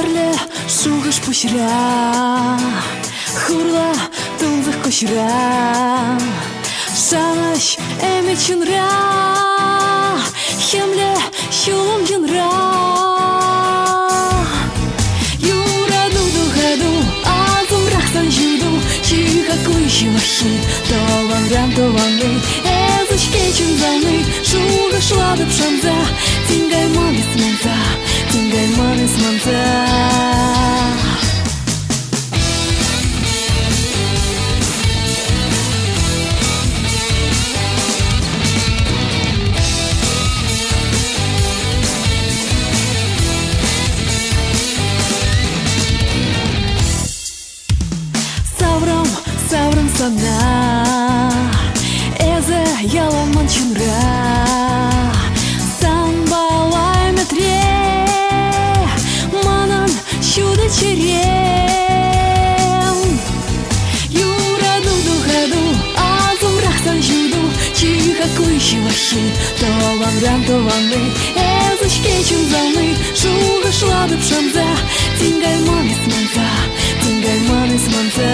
Арле шугаш пушра Хурла тунзах кушра Шанаш эмичинра Хемле шулум джинра Юра дуду хаду Азум рахсан жуду Чиха куйши ваши Тован ран тован вы Эзыч кечин заны Шуга шлады пшанза Тингай манис манза Тингай манис манза Саврам сана Эзе яламан чунра Самбалай метре Манан чудо черем Юра дуду хаду Азум рахсан жуду Чиха куйши ваши Тован ран тован вы Эзыч кечун заны Шуга шлады пшанза Тингай манис манза Тингай манис манза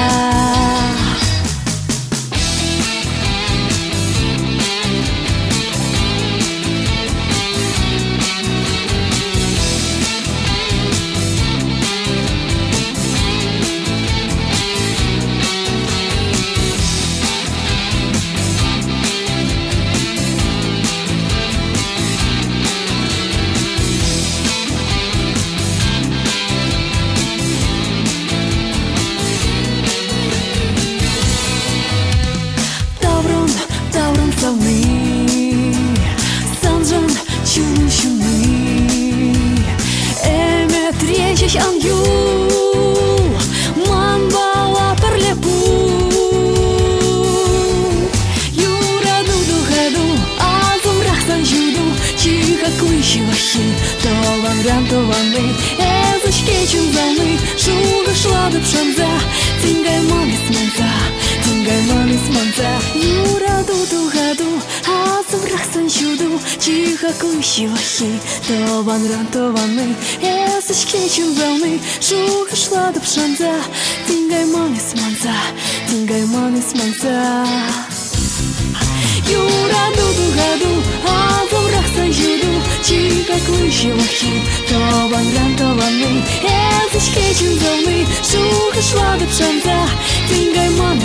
Санжан чуны Эме тречеш ан ю Ман бала перлепу Юра дуду хаду Азум рахсан жуду Чиха куйши ваши Тован ран тован вы Эзыч кечун заны Шуга шлады пшанза Тингай манис манза Тингай манис манза Юра дуду хаду Азум рахсан жуду Чиха куйши ваши Тован ран тован вы Эзыч кечун заны Шуга шлады пшанза Тингай манис манза Тингай манис манза Юра дуду хаду Азум рахсан жуду Чиха куйши ваши Тован ран тован вы Эзыч кечун заны Шуга шлады пшанза Тингай манис